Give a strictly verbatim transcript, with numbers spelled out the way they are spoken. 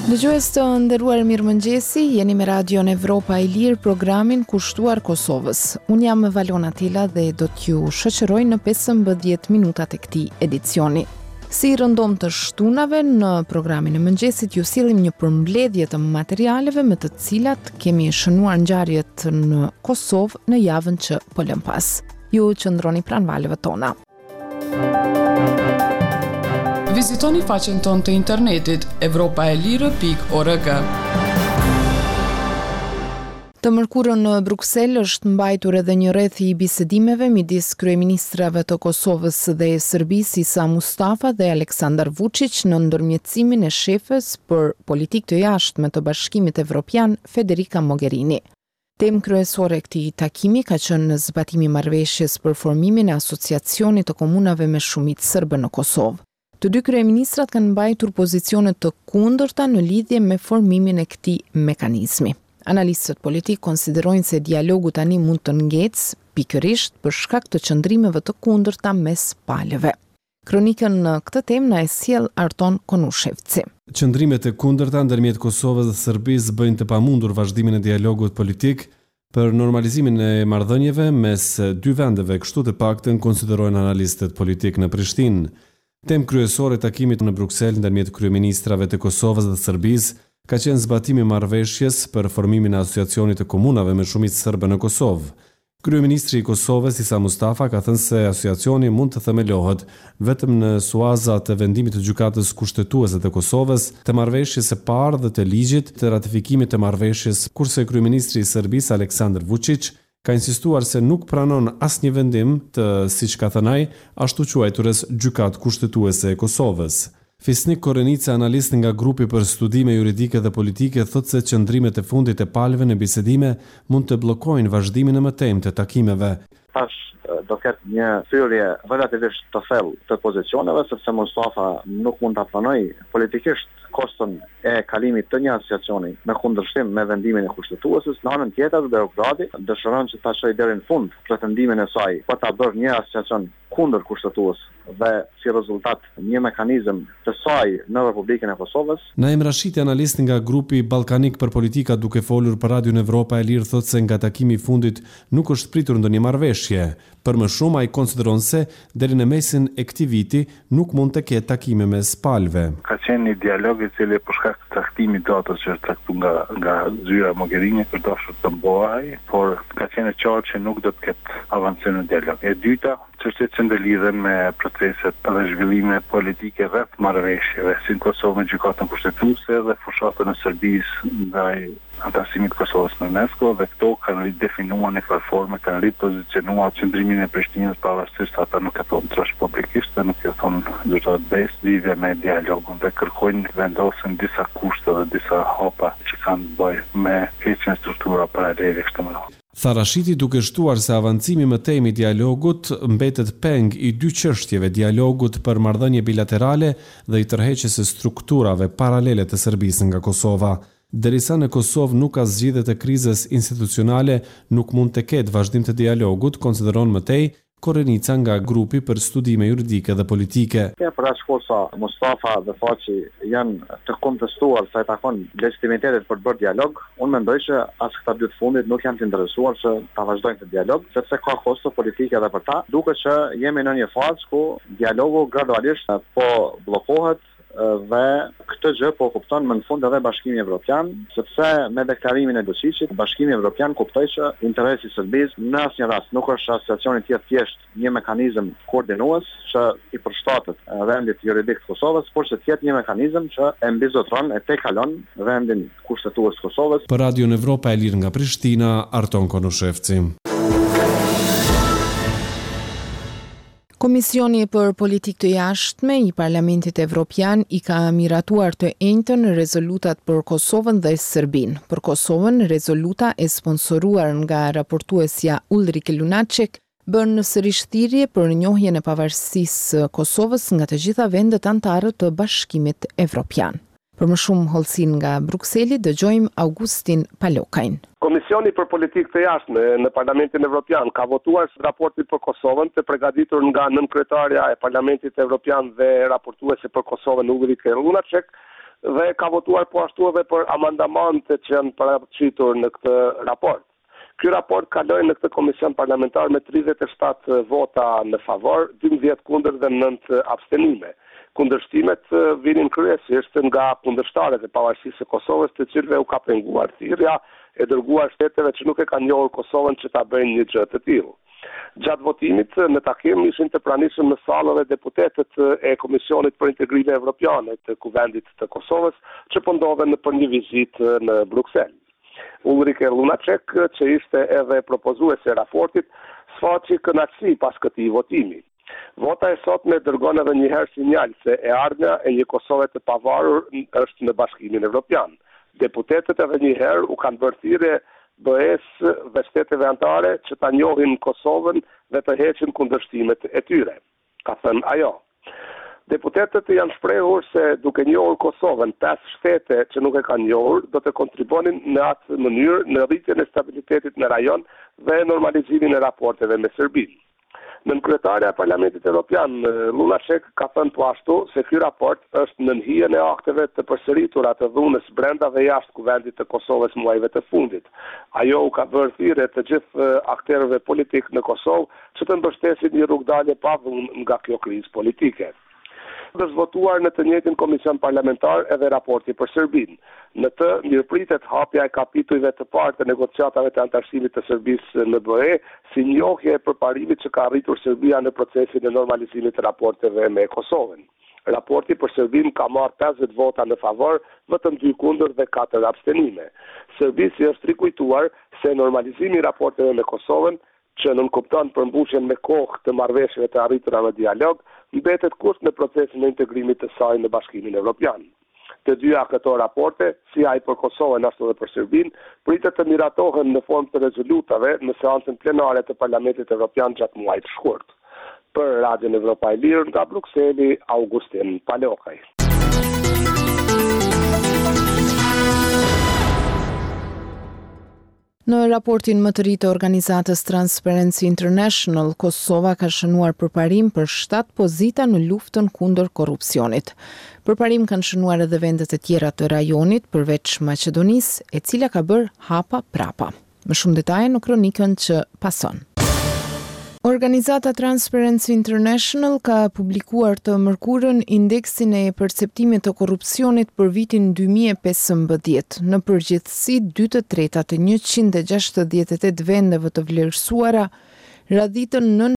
Dëgjues të nderuar, mirëmëngjesi, jeni me Radion Evropa e Lirë, programin kushtuar Kosovës. Unë jam Valona Tila dhe do t'ju shoqëroj në pesëmbëdhjetë minutat e këtij edicioni. Si rëndom të shtunave, në programin e mëngjesit ju sillim një përmbledhje të materialeve me të cilat kemi shënuar ngjarjet në Kosovë në javën që po lëm pas. Ju qëndroni pranë valëve tona. Vizitoni faqen tonë të internetit evropaelire pikë org. Të mërkurën në Bruksel është mbajtur edhe një rreth i bisedimeve midis kryeministrave të Kosovës dhe Serbisë Isa Mustafa dhe Aleksandar Vučić në ndërmjetësimin e shefes për politikë të jashtme të Bashkimit Evropian Federica Mogherini. Temë kryesore e këtij takimi ka qenë zbatimi i marrëveshjes për formimin e asociacionit të komunave me shumicë serbe në Kosovë. Të dy kryeministrat kanë mbajtur pozicione të kundërta në lidhje me formimin e këtij mekanizmi. Analistët politik konsiderojnë se dialogu tani mund të ngecë pikërisht për shkak të qëndrimeve të kundërta mes palëve. Kronikën në këtë temë na e sjell Arton Konushevci. Qëndrimet e kundërta ndërmjet Kosovës dhe Serbisë bëjnë të pamundur vazhdimin e dialogut politik për normalizimin e marrëdhënieve mes dy vendeve, kështu të paktën konsiderojnë analistët politik në Prishtinë. Temë kryesore e takimit në Bruksel ndërmjet kryeministrave të Kosovës dhe Serbisë ka qenë zbatimi i marrëveshjes për formimin e asociacionit të komunave me shumicë serbe në Kosovë. Kryeministri i Kosovës Isa Mustafa ka thënë se asociacioni mund të themelohet vetëm në suaza të vendimit të gjykatës kushtetuese të Kosovës, të marrëveshjes së parë dhe të ligjit të ratifikimit të marrëveshjes, kurse kryeministri i Serbisë Aleksandar Vučić ka insistuar se nuk pranon asnjë vendim të, siç ka thënë ai, ashtu quajturës gjykatë kushtetuese e Kosovës. Fisnik Korenica, analist nga grupi për studime juridike dhe politike, thotë se qëndrimet e fundit e palëve në bisedime mund të bllokojnë vazhdimin e mëtejmë të takimeve. Tash do ketë një thyrje relativisht të thellë të pozicioneve, sepse Mustafa nuk mund ta pranojë politikisht koston e kalimit të një asociacioni me kundërshtim me vendimin e kushtetueses. Në anën tjetër, Beogradi dëshiron që ta çojë deri në fund pretendimin e saj për ta bërë një asociacion kundër kushtetues dhe si rezultat një mekanizëm të saj në Republikën e Kosovës. Naim Rashiti, analist nga grupi Ballkanik për politika, duke folur për Radion Evropa e Lirë, thotë se nga takimi i fundit nuk është pritur ndonjë marrëveshje. Për më shumë, ai konsideron se deri në mesin e këtij viti nuk mund të ketë takime mes palëve. Ka qenë një dialog i cili për shkak të caktimit datës që është caktuar nga nga zyra Mogherini për dashur të mbohej, por ka qenë e qartë që nuk do të ketë avancim në dialog. E dyta, çështjet që ndërlidhen me proceset dhe zhvillime politike rreth marrëveshjeve si në Kosovë me gjykatën kushtetuese dhe fushatën e Serbisë ndaj anëtarësimit të Kosovës në UNESCO, dhe këto kanë ridefinuar në farë forme, kanë ripozicionuar qëndrimin e Prishtinës, pavarësisht ata nuk e thonë trash publikisht dhe nuk e thonë zyrtar besë lidhje me dialogun, dhe kërkojnë vendosin disa kushte dhe disa hapa që kanë bëjë me heqjen struktura paralele kështu më radhë. Tha Rashiti, duke shtuar se avancimi më tej i dialogut mbetet peng i dy çështjeve, dialogut për marrëdhënie bilaterale dhe i tërheqjes së strukturave paralele të Serbisë nga Kosova. Derisa në Kosovë nuk ka zgjidhje të krizës institucionale, nuk mund të ketë vazhdim të dialogut, konsideron më tej Korenica nga grupi për studime juridike dhe politike. Ja, për aq kohë sa Mustafa dhe Façi janë të kontestuar sa i takon legitimitetit për të bërë dialog, unë mendoj që as këta dy të fundit nuk janë të interesuar që ta vazhdojnë të dialog, sepse ka kosto politike edhe për ta. Duket që jemi në një fazë ku dialogu gradualisht po bllokohet dhe këtë gjë po kupton më në fund edhe Bashkimi Evropian, sepse me deklarimin e Vučićit, Bashkimi Evropian kuptoi që interesi i Serbisë në asnjë rast nuk është asociacioni i tjetër thjesht një mekanizëm koordinues që i përshtatet vendit juridik të Kosovës, por që të jetë një mekanizëm që e mbizotron e tejkalon vendin kushtetues të Kosovës. Për Radion Evropa e Lirë nga Prishtina, Arton Konushevci. Komisioni për politikë të jashtme i Parlamentit Evropian i ka miratuar të njëjtën rezolutat për Kosovën dhe Serbinë. Për Kosovën, rezoluta e sponsoruar nga raportuesja Ulrike Lunacek bën sërish thirrje për njohjen e pavarësisë së Kosovës nga të gjitha vendet anëtare të Bashkimit Evropian. Për më shumë hollësin nga Brukseli, dëgjojmë Augustin Palokajn. Komisioni për politikë të jashtme në Parlamentin Evropian ka votuar raportin për Kosovën, të përgatitur nga nënkretarja e Parlamentit Evropian dhe raportuese për Kosovën Ulrike Lunacek, dhe ka votuar po ashtu edhe për amandamentet që janë paraqitur në këtë raport. Ky raport kaloi në këtë komision parlamentar me tridhjetë e shtatë vota në favor, dymbëdhjetë kundër dhe nëntë abstenime. Kundërshtimet vinin kryesisht nga kundërshtarët e pavarësisë së Kosovës, të cilëve u ka penguar thirrja e dërguar shteteve që nuk e kanë njohur Kosovën që ta bëjnë një gjë të tillë. Gjatë votimit në takim ishin të pranishëm në sallë dhe deputetët e Komisionit për Integrimin Evropian të Kuvendit të Kosovës që po ndodhen për një vizitë në Bruksel. Ulrike Lunacek, që ishte edhe propozuese e raportit, sfaqi kënaqësi pas këtij votimi. Vota e sotme dërgon edhe një herë sinjal se e ardhmja e një Kosove të pavarur është në Bashkimin Evropian. Deputetët edhe një herë u kanë bërë thirrje B E-s dhe shteteve anëtare që ta njohin Kosovën dhe të heqin kundërshtimet e tyre, ka thënë ajo. Deputetët janë shprehur se duke njohur Kosovën, pesë shtete që nuk e kanë njohur do të kontribonin në atë mënyrë në rritjen e stabilitetit në rajon dhe normalizimin e raporteve me Serbinë. Nënkryetaria e Parlamentit Evropian, Lunacek, ka thënë po ashtu se ky raport është në hijen e akteve të përsëritura të dhunës brenda dhe jashtë kuvendit të Kosovës muajve të fundit. Ajo u ka bërë thirrje të gjithë aktorëve politik në Kosovë që të mbështesin një rrugdalje pa dhunë nga kjo krizë politike. Është zvotuar në të njëjtin komision parlamentar edhe raporti për Serbinë. Në të mirëpritet hapja e kapitujve të parë të negociatave të antarësimit të Serbisë në B E si njohje e përparimit që ka arritur Serbia në procesin e normalizimit të raporteve me Kosovën. Raporti për Serbinë ka marrë pesëdhjetë vota në favor, vetëm dy kundër dhe katër abstenime. Serbisë është rikujtuar se normalizimi i raporteve me Kosovën, që nënkupton përmbushjen me kohë të marrëveshjeve të arritura në dialog, mbetet kusht në procesin e integrimit të saj në Bashkimin Evropian. Të dyja këto raporte, si ai për Kosovën ashtu edhe për Serbinë, pritet të miratohen në formë të rezolutave në seancën plenare të Parlamentit Evropian gjatë muajit të shkurt. Për Radion Evropa e Lirë nga Brukseli, Augustin Palokaj. Në raportin më të ri të organizatës Transparency International, Kosova ka shënuar përparim për shtatë pozita në luftën kundër korrupsionit. Përparim kanë shënuar edhe vendet e tjera të rajonit, përveç Maqedonisë, e cila ka bërë hapa prapa. Më shumë detaje në kronikën që pason. Organizata Transparency International ka publikuar të mërkurën indeksin e perceptimit të korrupsionit për vitin dy mijë e pesëmbëdhjetë. Në përgjithësi, dy të treta të njëqind e gjashtëdhjetë e tetë vendeve të vlerësuara radhitën në